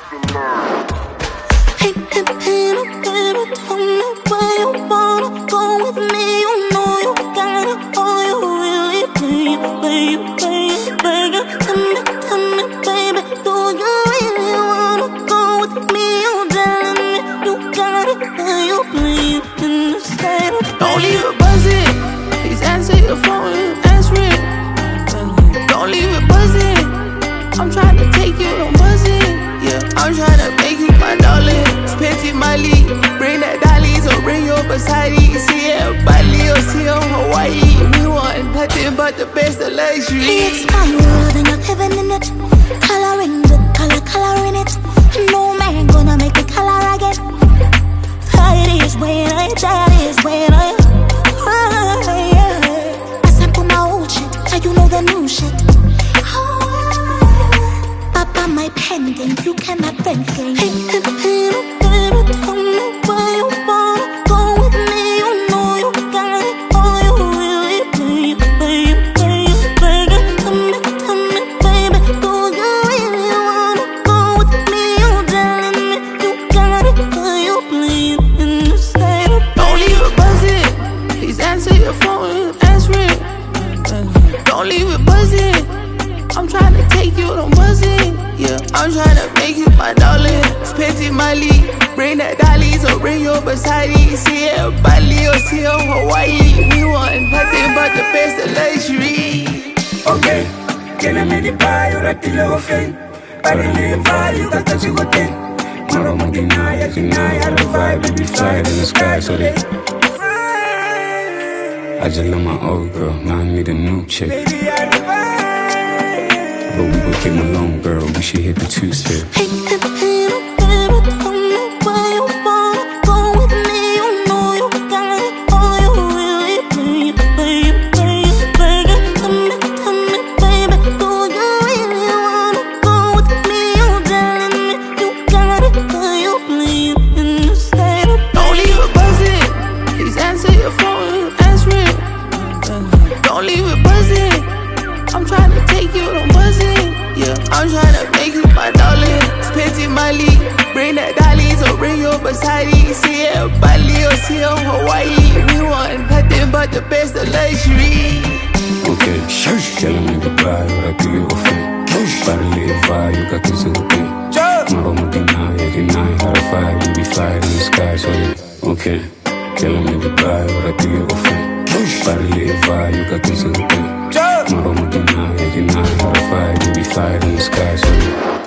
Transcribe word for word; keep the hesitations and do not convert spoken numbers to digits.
Hey, hey, hey, baby, tell me where you wanna go with me. You know you got it, all you really need. Baby, baby, baby, tell me, tell me, baby, do you really wanna go with me? You telling me you got it, and you bleed in the state of. Don't leave it buzzing. Please answer your phone and answer it. Don't leave it buzzing. I'm trying to take you, don't buzz it. Yeah, I'm trying to make you my darling. Spend my league, bring that dolly, so bring your beside it. See it, Bali or see it, Hawaii. We want nothing but the best of luxury. Hey, it's my world and I'm living in it. Coloring the color, coloring it. No man gonna make me color again. That is when I, that is when I cry, yeah. I sample my old shit, now you know the new shit. Papa, my pendant, you cannot rent game. Hey, hey, hey, baby, tell me where you wanna go with me. You know you got it, all you really need. Baby, baby, baby, tell me, tell me, baby, do you really wanna go with me? You telling me you got it, but you bleed in the state of. Don't leave it buzzing. Please answer your phone and answer it. Don't leave it buzzing. I'm trying to take you, don't buzz it. Yeah, I'm trying to make you my darling. Spend my league, bring that dolly, so bring your beside it. See it, Bali or see it, Hawaii. We want nothing but the best of luxury. Okay, can I make it buy you that little thing? I don't live vibe, you got touch it with it. Maro mo deny, I deny, I the vibe, we be flying in the sky, so they. I just love my old girl, now I need a new chick. Baby, I the vibe. But we gon' keep alone, girl, we should hit the two-step. Hey, hey, hey, baby, tell me where you wanna go with me. You know you got it, all you really need. Baby, baby, baby, tell me, tell me, baby, do you really wanna go with me? You telling me you got it, but you bleed in the state of. Don't leave it buzzing. Please answer your phone and answer it. Don't leave it buzzing. I'm trying to take you, don't buzz it. Yeah, I'm trying to make you my darling. Spend my league, bring that dolly, so bring your beside it. See it, Bali or see it, Hawaii. We want nothing but the best of luxury. Okay, tell me the buy, what I feel you offend. Para live vibe, you got to see the thing. Maro mo deny, I deny, how to vibe, we be flying in the sky, so they. Okay, tell me the buy, what I feel you offend. Para live vibe, you got to see the thing. Maro mo deny, I deny, how to vibe, we be flying in the sky, so they.